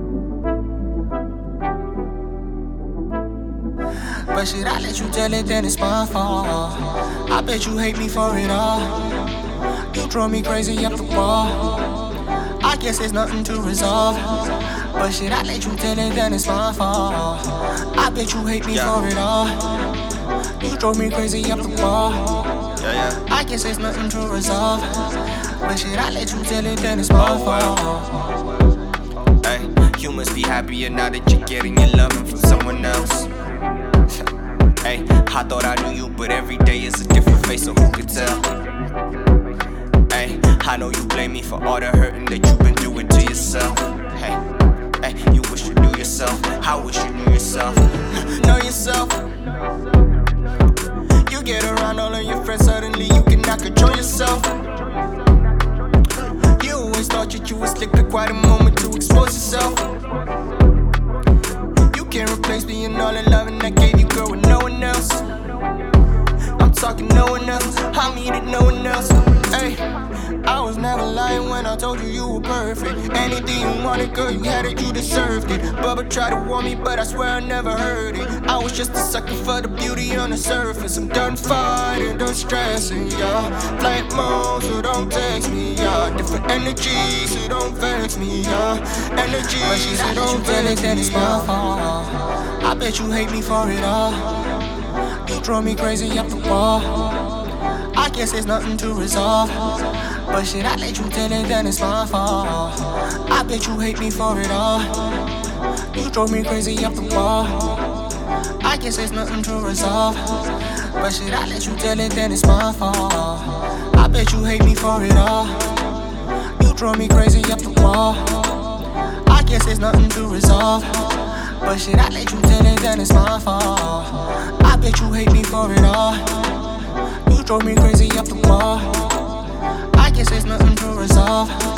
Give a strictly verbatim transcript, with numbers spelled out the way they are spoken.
But shit, I let you tell it, then it's my fault. I bet you hate me for it all. You drove me crazy up the wall. I guess there's nothing to resolve. But shit, I let you tell it, then it's my fault. I bet you hate me yeah. for it all. You drove me crazy up the wall. Yeah, yeah. I guess there's nothing to resolve. But shit, I let you tell it, then it's my fault. Hey, you must be happier now that you're getting your loving from someone else. Hey, I thought I knew you, but every day is a different face, so who could tell? Hey, I know you blame me for all the hurting that you've been doing to yourself. Hey, hey, you wish you knew yourself. I wish you knew yourself. Know yourself. You get around all of your friends, suddenly you cannot control yourself. You always thought that you was slick, but quite a moment to expose yourself. You can't replace me and all the loving I gave you, girl, with no one else. I'm talking no one else, I mean it, no one else. Hey, I was never lying when I told you you were perfect. Anything you wanted, girl, you had it, you deserved it. Bubba tried to warn me, but I swear I never heard it. I was just a sucker for the beauty on the surface. I'm done fighting, done stressing, yeah. Flight mode, so don't text me, yeah. Different energies, so don't vex me, yeah. Energies, so don't vex me, it's my fault. I bet you hate me for it all. You drove me crazy up the wall. I guess there's nothing to resolve. But shit, I let you tell it, then it's my fault. I bet you hate me for it all. You drove me crazy up the wall. I guess there's nothing to resolve. But shit, I let you tell it, then it's my fault. I bet you hate me for it all. You drove me crazy up the wall. I guess there's nothing to resolve. But shit, I let you tell it, then it's my fault. I bet you hate me for it all. You drove me crazy up the wall. I guess there's nothing to resolve.